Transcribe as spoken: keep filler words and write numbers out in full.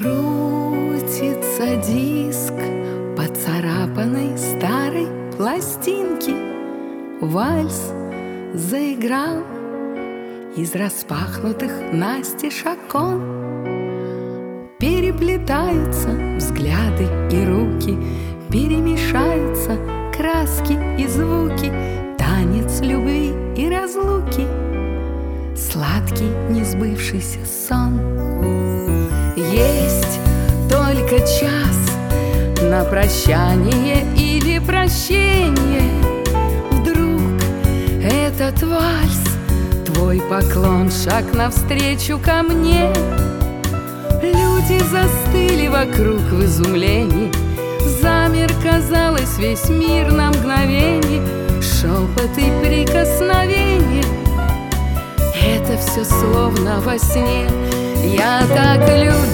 Крутится диск поцарапанной старой пластинки. Вальс заиграл из распахнутых настежь окон. Переплетаются взгляды и руки, перемешаются краски и звуки, танец любви и разлуки, сладкий несбывшийся сон. Есть только час на прощание или прощение. Вдруг этот вальс, твой поклон, шаг навстречу ко мне. Люди застыли вокруг в изумлении, замер, казалось, весь мир на мгновение. Шепот и прикосновение — это все словно во сне. Я так люблю